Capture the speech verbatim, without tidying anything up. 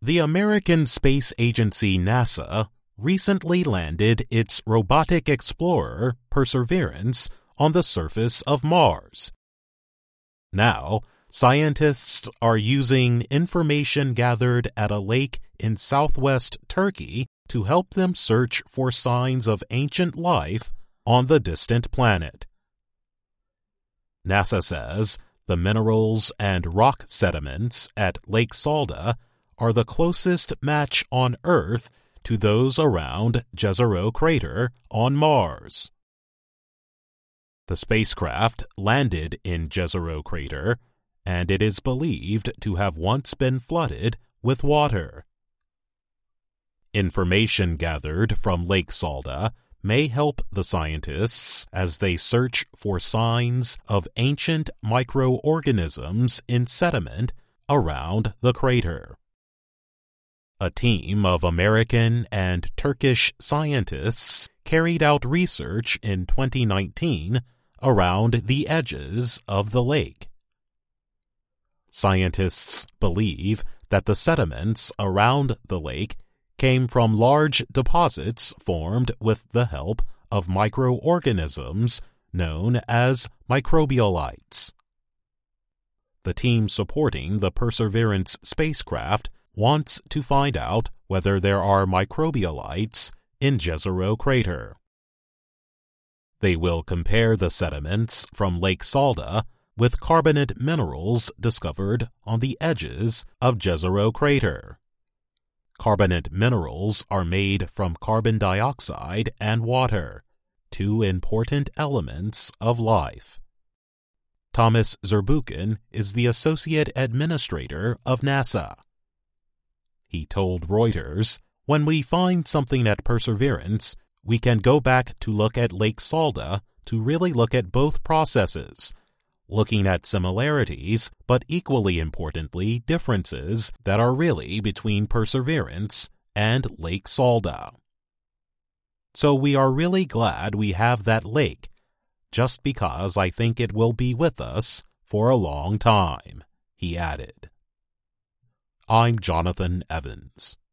The American Space Agency NASA recently landed its robotic explorer, Perseverance, on the surface of Mars. Now, scientists are using information gathered at a lake in southwest Turkey to help them search for signs of ancient life on the distant planet. NASA says the minerals and rock sediments at Lake Salda are the closest match on Earth to those around Jezero Crater on Mars. The spacecraft landed in Jezero Crater, and it is believed to have once been flooded with water. Information gathered from Lake Salda may help the scientists as they search for signs of ancient microorganisms in sediment around the crater. A team of American and Turkish scientists carried out research in twenty nineteen around the edges of the lake. Scientists believe that the sediments around the lake came from large deposits formed with the help of microorganisms known as microbialites. The team supporting the Perseverance spacecraft wants to find out whether there are microbialites in Jezero Crater. They will compare the sediments from Lake Salda with carbonate minerals discovered on the edges of Jezero Crater. Carbonate minerals are made from carbon dioxide and water, two important elements of life. Thomas Zurbuchen is the Associate Administrator of NASA. He told Reuters, "When we find something at Perseverance, we can go back to look at Lake Salda to really look at both processes, looking at similarities, but equally importantly, differences that are really between Perseverance and Lake Salda. So we are really glad we have that lake, just because I think it will be with us for a long time," he added. I'm Jonathan Evans.